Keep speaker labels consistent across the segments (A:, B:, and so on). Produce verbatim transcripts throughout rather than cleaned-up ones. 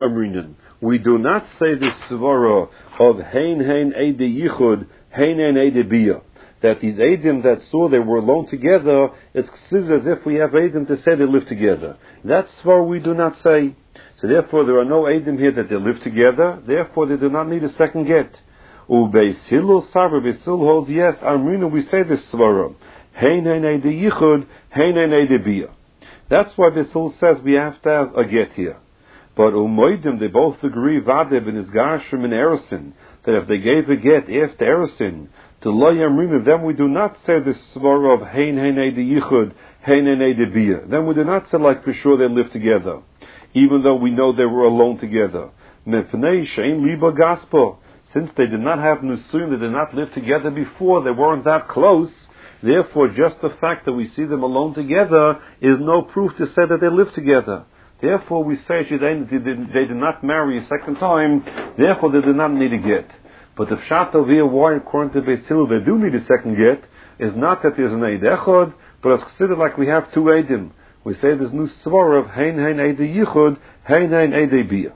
A: amrinin. We do not say this svara of hein hein eide yichud, hein hein eide bia. That these Eidim that saw they were alone together, it's considered as if we have Eidim to say they live together. That's what we do not say. So therefore there are no Eidim here that they live together, therefore they do not need a second get. Ubeis Hillel Sabra, Beis Hillel holds, yes, Amrina, we say this svara. Hein hein eide yichud, hein hein eide bia. That's why Beis Hillel says we have to have a get here. But Umoidim, they both agree, Vadeb and Isgashim and Erosin, that if they gave a get after Erosin, to Lo Yamrina, then we do not say this svara of Hein Hein Eide Yichud, Hein Hein Eide Bia. Then we do not say like for sure they lived together, even though we know they were alone together. Mefnei Shein Liba Gospel, since they did not have Nusuyim, they did not live together before, they weren't that close, therefore just the fact that we see them alone together is no proof to say that they live together. Therefore we say they did not marry a second time, therefore they did not need a get. But the pshat over here, why according to Beis Hillel they do need a second get, is not that there's an Eid Echad, but it's considered like we have two Eidim. We say there's no svara of Hein Hein Eid Yichud, Hein Hein Eid Bia.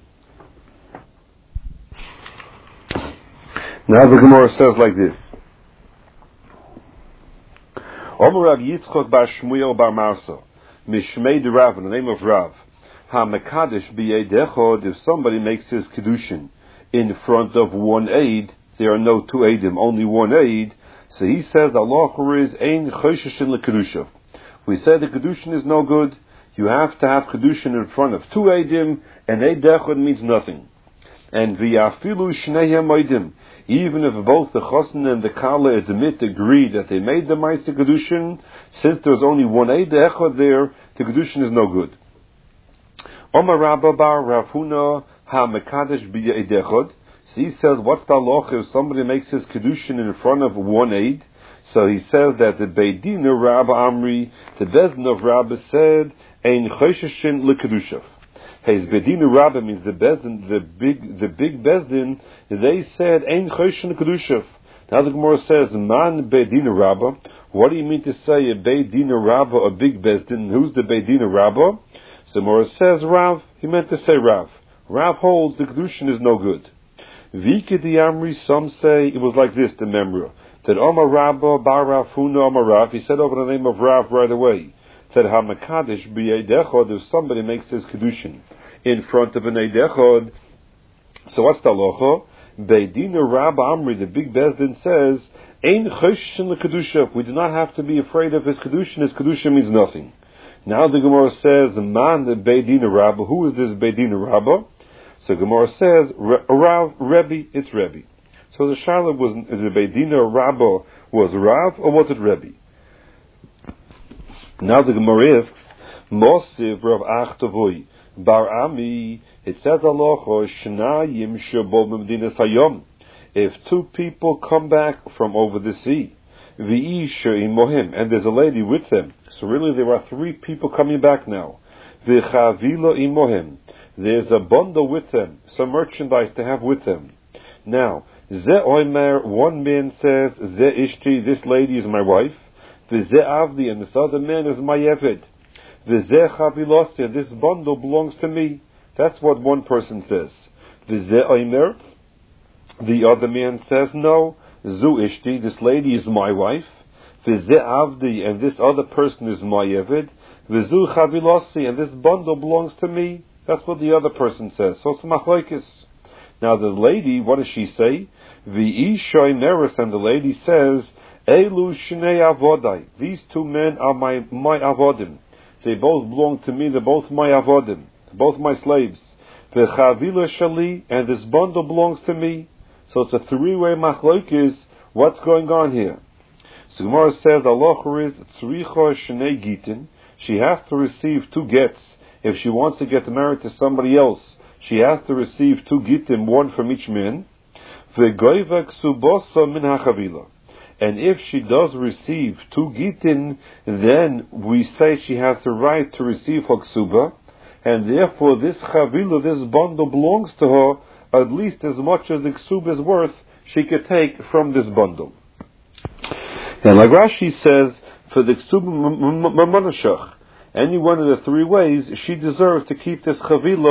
A: Now the Gemara says like this. Omer Rav Yitzchok bar Shmuel bar Marsa, Mishmei de Rav, in the name of Rav, Ha-Mekadesh b'Eid Echad, if somebody makes his Kedushin in front of one aid, there are no two aidim, only one aid. So he says, Allah is ein choshishin lekedusha. We say the kedushin is no good. You have to have kedushin in front of two aidim, and eid echad means nothing. And v'yafilu shneihem aidim, even if both the chosn and the kala admit agree that they made the ma'aseh kedushin, since there's only one eid echad there, the kedushin is no good. Omar Rabba bar Rav Huna ha-mekadesh b'Eid Echad. So he says, what's the halacha if somebody makes his kedushin in front of one aid? So he says that the Beit Din of Rabba Amri, the Bezdin of Rabba said, ein choshishin lekedushav. His Beit Din of Rabba means the Bezdin, the big, the big Bezdin. They said ein choshishin lekedushav. Now the Gemara says, man Beit Din of Rabba. What do you mean to say a Beit Din of Rabba, a big Bezdin? Who's the Beit Din of Rabba? So Gemara says Rav. He meant to say Rav. Rav holds the kedushin is no good. Vika di Amri, some say it was like this, the memra, that Omar Rabba bar Rav Huna Omar Rav, he said over the name of Rav right away, said ha-mekadesh b'Eid Echad, if somebody makes his kedushin in front of an Eid Echad. So what's the halacha? Beit Din Rabba Amri, the big Bezdin says, ein choshishin lekedusha. We do not have to be afraid of his kedushin. His kedushin means nothing. Now the Gemara says, man the Beit Din Rabba. Who is this Beit Din Rabba? So Gemara says, Rav, Rebbe, it's Rebbe. So the Shaila was, the Beit Din Rabba was Rav, or was it Rebbe? Now the Gemara asks, Mosiv Rav Achtavoy, Bar Ami, it says Aloha, Shnayim Shabo Memdinas Hayom. If two people come back from over the sea, V'isha Imohim, and there's a lady with them, so really there are three people coming back now. V'chavila Imohim, there's a bundle with them, some merchandise to have with them. Now, Ze Oimer, one man says, Ze Ishti, this lady is my wife. V'ze Avdi, and this other man is my Eved. V'ze Chavilosi, and this bundle belongs to me. That's what one person says. V'ze Oimer, the other man says, no, Zu Ishti, this lady is my wife. V'ze Avdi, and this other person is my Eved. V'zu Chavilosi, and this bundle belongs to me. That's what the other person says. So it's machlokes. Now the lady, what does she say? V'ishoy meres, and the lady says, Elu shnei avodai. These two men are my my avodim. They both belong to me. They're both my avodim, both my slaves. V'chavila shali, and this bundle belongs to me. So it's a three-way machlokes. What's going on here? So Gemara says, Allah is tzricha shnei gitin. She has to receive two gets. If she wants to get married to somebody else, she has to receive two gitim, one from each man. V'goiva ksubosa min hachavila. And if she does receive two gitin, then we say she has the right to receive her ksuba, and therefore this chavila, this bundle belongs to her, at least as much as the ksuba is worth, she could take from this bundle. And like Rashi says, for the ksuba mamanashach, any one of the three ways, she deserves to keep this chavila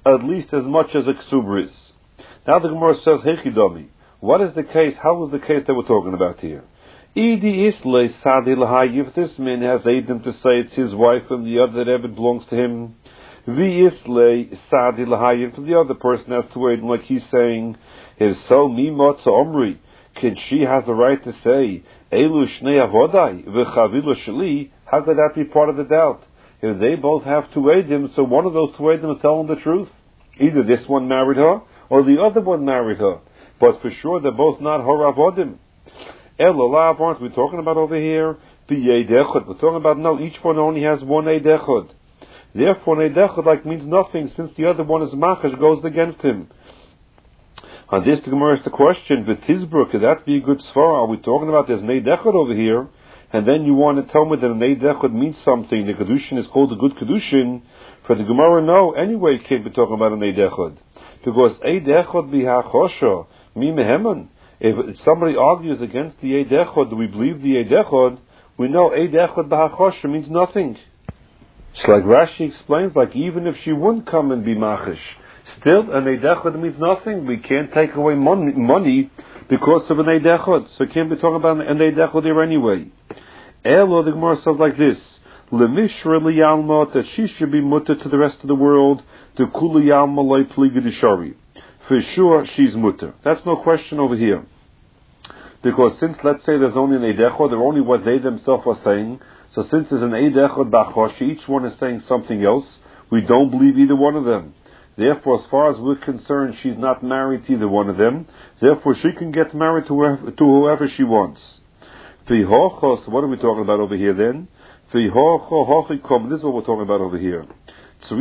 A: at least as much as a ksuba is. Now the Gemara says, Hechidomi, what is the case, how is the case that we're talking about here? Idi isle sadi lahayiv, if this man has Adam to say it's his wife and the other that belongs to him, vi isle sadi lahayiv, the other person has to wait, like he's saying, if so, mimot omri, can she have the right to say, Elu shnei avodai, v'chavilo sheli, how could that be part of the doubt? If they both have two Adam, so one of those two Adam is telling the truth. Either this one married her, or the other one married her. But for sure, they're both not her avodim. Elolav, aren't we talking about over here? B'yei dechod. We're talking about, no, each one only has one eidechod. Therefore, an eidechod like means nothing, since the other one is machash, goes against him. On this, the Gemara is the question, V'tizbur, could that be a good svara? Are we talking about there's an eidechod over here, and then you want to tell me that an eidechod means something, the kedushin is called a good kedushin? For the Gemara, no, anyway, can't be talking about an eidechod. Because eidechod b'hachosha, mi meheman. If somebody argues against the eidechod, do we believe the eidechod? We know eidechod b'hachosha means nothing. It's like Rashi explains, like even if she wouldn't come and be machish, still an eidechod means nothing. We can't take away money, money because of an eidechod. So can't be talking about an eidechod here anyway. Elo, the Gemara says like this, Lemishra liyalma, that she should be mutter to the rest of the world, to kuli yalma loy pliga dishari. For sure, she's mutter. That's no question over here. Because since, let's say, there's only an eidechod, they're only what they themselves are saying, so since there's an eidechod b'achosh, each one is saying something else, we don't believe either one of them. Therefore, as far as we're concerned, she's not married to either one of them. Therefore, she can get married to whoever, to whoever she wants. V'hochos, what are we talking about over here then? V'hocho hochikom, this is what we're talking about over here. That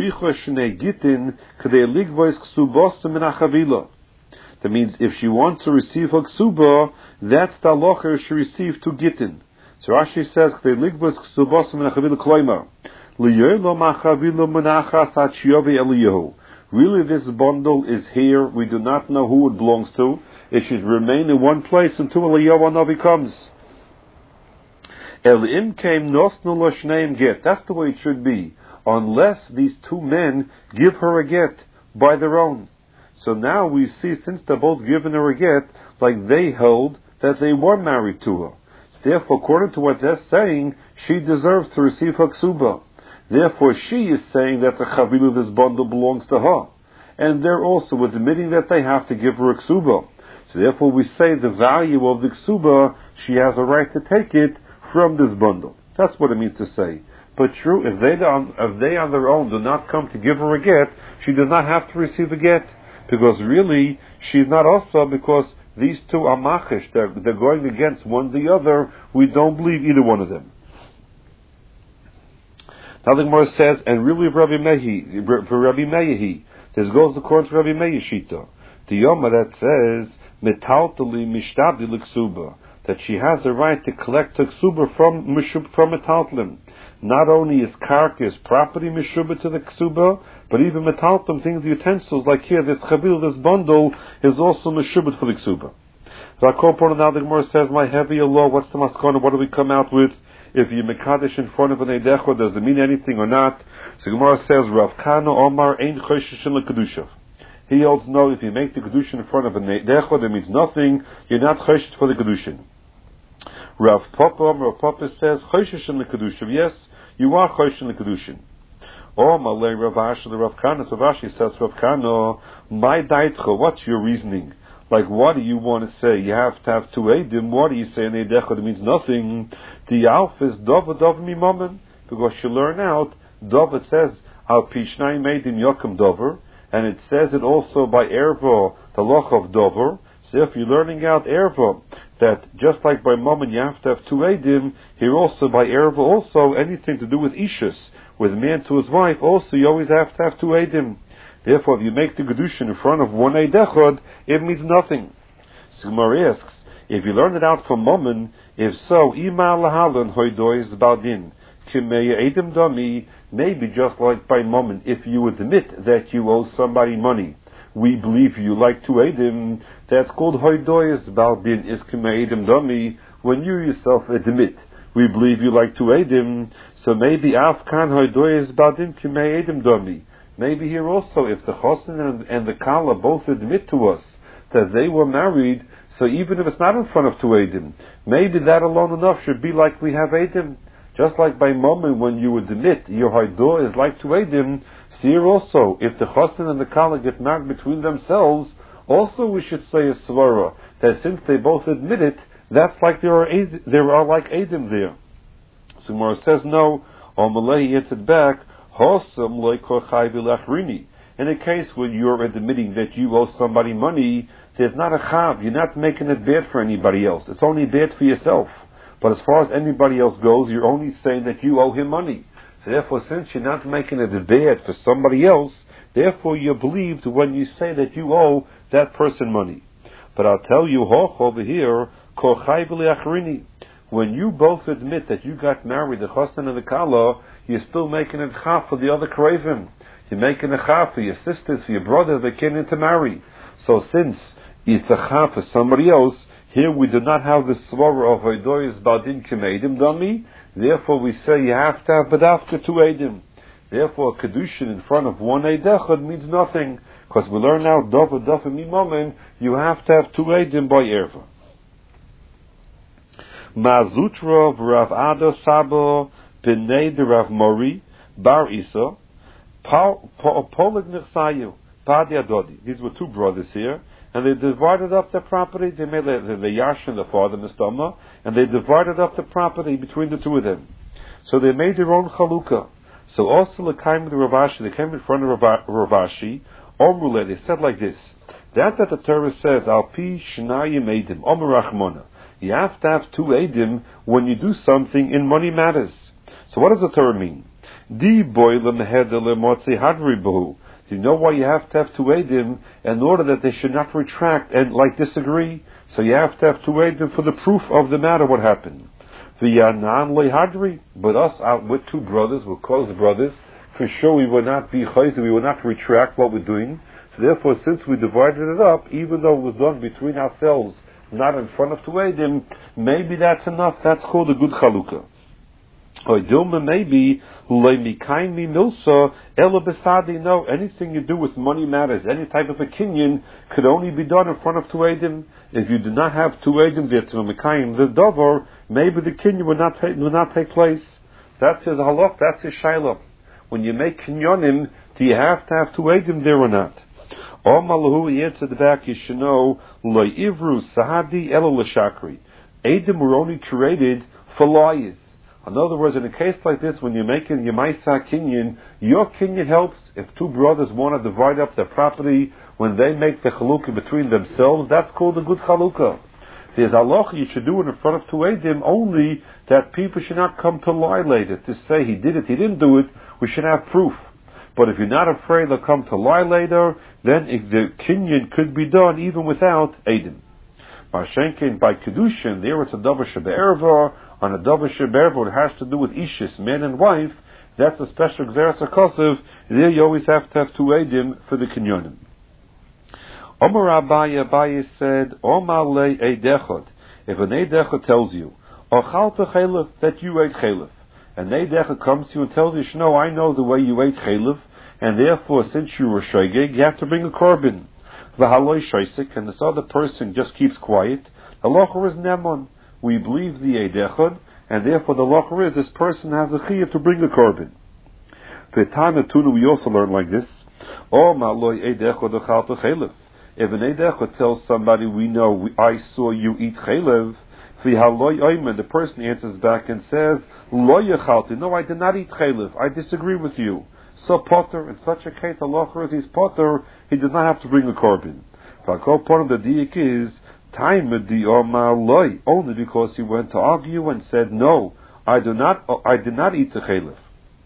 A: means if she wants to receive her ksuba, that's the halacha she received to gittin. So Rashi says, really this bundle is here, we do not know who it belongs to. It should remain in one place until Eliyahu Hanavi comes. Elim came nosnu l'shneim get. That's the way it should be. Unless these two men give her a get by their own. So now we see, since they're both giving her a get, like they held that they were married to her. So therefore, according to what they're saying, she deserves to receive her ksuba. Therefore, she is saying that the chavilu, this bundle, belongs to her. And they're also admitting that they have to give her a ksuba. So therefore, we say the value of the ksuba, she has a right to take it from this bundle. That's what it means to say. But true, if they, if they on their own do not come to give her a get, she does not have to receive a get. Because really, she's not also, because these two are machish, they're, they're going against one the other, we don't believe either one of them. Now the Gemara says, and really Rabbi Mehi, for Rabbi Mehi, this goes according to Rabbi Mehi Shita, the Yoma that says, metaltali mishtabdi l'ksuba, that she has the right to collect her ksuba from, from metaltlim. Not only is karkas property mishuba to the ksuba, but even metaltlim, things, the utensils, like here, this chabil, this bundle, is also mishuba for the ksuba. So I call upon now the Gemara says, my heavy law, what's the maskana, what do we come out with? If you mekadesh in front of an eidechod, does it mean anything or not? So Gemara says, Rav Kana Omar ein choshishin l'kedusha. He holds no, if you make the kedushin in front of an eidechod, it means nothing, you're not choshish for the kedushin. Rav Papa, Rav Papa says, choshishin l'kedusha. Yes, you are choshishin l'kedushin. Oh, Malay Rav Asher, the Rav Kana. So Rashi says, Rav Kana, my daitcha, what's your reasoning? Like, what do you want to say? You have to have two edim. What do you say in eidechod? It means nothing. The alf is dova dova mimamen, because you learn out, dova, it says, al pishnai made in yokem dover, and it says it also by erva, the loch of dover. So if you're learning out erva, that just like by mammon you have to have two edim, here also by erva also, anything to do with ishus, with man to his wife, also you always have to have two edim. Therefore, if you make the kedushin in front of one eidechod, it means nothing. So Gemara asks, if you learn it out from mammon, if so, ima lahalan hoidois baldin, kimeya edim dami, maybe just like by mammon, if you admit that you owe somebody money, we believe you like two edim, that's called hoidois baldin, is kimeya edim dami, when you yourself admit, we believe you like two edim, so maybe af kan hoidois baldin kimeya edim dami. maybe here also, if the Chosin and, and the Kala both admit to us that they were married, so even if it's not in front of two Eidim, maybe that alone enough should be like we have Eidim. Just like by moment when you would admit your Haidah is like two Eidim, so here also, if the Chosin and the Kala get married between themselves, also we should say a Svara, that since they both admit it, that's like there are, there are like Eidim there. So Gemara says no, or Malay answered back, Hosam loikochai v'lachrini. In a case where you're admitting that you owe somebody money, there's not a chav. You're not making it bad for anybody else. It's only bad for yourself. But as far as anybody else goes, you're only saying that you owe him money. So therefore, since you're not making it bad for somebody else, therefore you're believed when you say that you owe that person money. But I'll tell you, hoch over here, kochai v'lachrini. When you both admit that you got married, the Chosin and the Kala, you're still making it chaf for the other Krevim. You're making a chaf for your sisters, for your brother, they came in to marry. So since it's a chaf for somebody else, here we do not have the svara of Eidois Baldin K'meidim Dami, therefore we say you have to have Badafka two Eidim. Therefore, Kedushin in front of one Eidechad means nothing, because we learn now, Dova Dova Mimomen, you have to have two Eidim by Erva. Mazutra Rav Ado Sabo B'nei de Rav Mori Bar Isa Polig Nechsayu Padi Adodi. These were two brothers here, and they divided up their property. They made the, the Yashin, the father, Mistama, and they divided up the property between the two of them. So they made their own chalukah. So also the came to Ravashi, they came in front of Ravashi. Omrule, they said like this: that that the Torah says, Al pi shnayim edim, Omer Rachmona. You have to have two Eidim when you do something in money matters. So what does the Torah mean? Di boy lemehedele motzi hadri bohu. Do you know why you have to have two Eidim? In order that they should not retract and like disagree. So you have to have two Eidim for the proof of the matter, what happened. V'yanan lehadri. But us out with two brothers, we're close brothers, for sure we will not be chayzer, we will not retract what we're doing. So therefore, since we divided it up, even though it was done between ourselves, not in front of two Eidim, maybe that's enough. That's called a good chalukah. Or Dilma maybe leimikaimi milsa ela besadi. No, anything you do with money matters. Any type of a kinyan could only be done in front of two Eidim. If you do not have two Eidim there to mikaim the dover, maybe the kinyan would not take, would not take place. That's his halach. That's his shayla. When you make kinyanim, do you have to have two Eidim there or not? Or Malahu, he answered back, you should know, Lo Ivru Sahadi Elo Lashakri. Eidim were only created for liars. In other words, in a case like this, when you're making your Maisa Kinyan, your Kinyan helps. If two brothers want to divide up their property, when they make the Chalukah between themselves, that's called a good Chalukah. There's Allah, you should do it in front of two Eidim, only that people should not come to lie later, to say he did it, he didn't do it, we should have proof. But if you're not afraid they'll come to lie later, then if the kinyan could be done even without Eidim. Mashenkin by Kedushin, there it's a Davar Shebe'erva. On a Davar Shebe'erva, it has to do with Ishis, man and wife. That's a special Gzeras HaKosev. There you always have to have two Eidim for the kinyanim. Omar Abaye, Abaye said, Omar le Eidechot. If an Eidechot tells you, Ochalta Chelef, that you ate Chelef, and Eidecha comes to you and tells you, no, I know the way you ate Chelef, and therefore, since you were Shoigeg, you have to bring a korban. V'haloi Shoisik, and this other person just keeps quiet. The locher is Nemon. We believe the Eidechad, and therefore the locher is this person has a chiyuv to bring a korban. The Tana Tuna we also learn like this. Oh, Maloi Eidechad Ochalta Chelef. If an Eidechad tells somebody, we know, we, I saw you eat Chelef, the person answers back and says, Lo yechalti, no, I did not eat Chelef, I disagree with you. So Potter, in such a case, Allah is he's Potter, he does not have to bring a korban. Part of the diak is, time di omar loy, only because he went to argue and said, no, I do not, I did not eat the Chelef.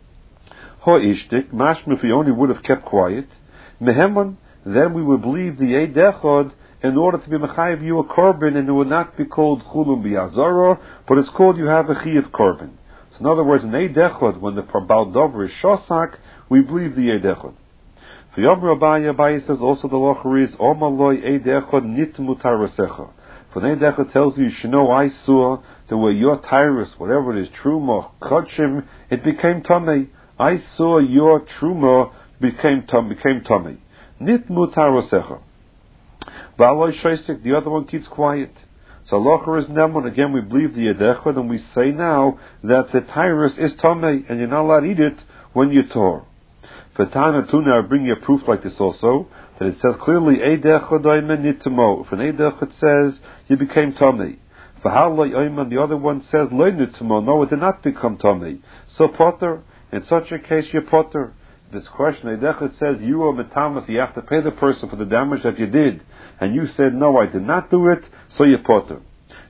A: Ho ishtik, mashma, if he only would have kept quiet, meheman, then we would believe the Eidechad in order to be mechayiv you a korban, and it would not be called chulum b'yazara, but it's called you have a chiyuv korban. So in other words, an Eidechad, when the Bal Dover is shosak, we believe the Eidechad. For Yom Rabbi Abaye says also the locher is Omaloi Eidechad nit mutarasecha. For an Eidechad tells you, you should know I saw the way your tyrus, whatever it is, truma, kachim, it became tamei. I saw your truma became tum, became tummy. Nit mutarosecha. Ba'aloi shoisik, the other one keeps quiet. So locher is nemun. Again, we believe the yedechad, and we say now that the tyrus is tummy, and you're not allowed to eat it when you tore. For Tana Tuna, I bring you a proof like this also, that it says clearly, Eidechad oimen nitamo. If an Eidechad says, you became tummy. For how loy oimen, the other one says, loy nitamo. No, it did not become tummy. So potter, in such a case, you're potter. This question, Eidechad says, you are metamas, you have to pay the person for the damage that you did. And you said, no, I did not do it, so you're potter.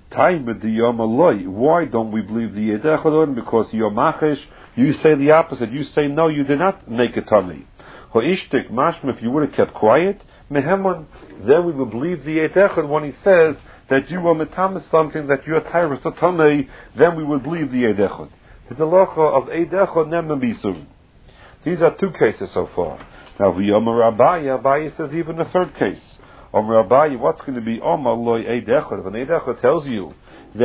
A: Why don't we believe the Eidechad oimen? Because you're machesh. You say the opposite. You say, no, you did not make a tummy. Ho'ishtik mashma, if you would have kept quiet, mehemon, then we would believe the Eidechad when he says that you were metamas something, that you're tyrus or tummy, then we would believe the Eidechad. It's the locha of Eidechad nemen bisur. These are two cases so far. Now, v'yomer Abaye, Abaye says even a third case. Omer Abaye, what's going to be Omer loy Eidechad? If an Eidechad tells you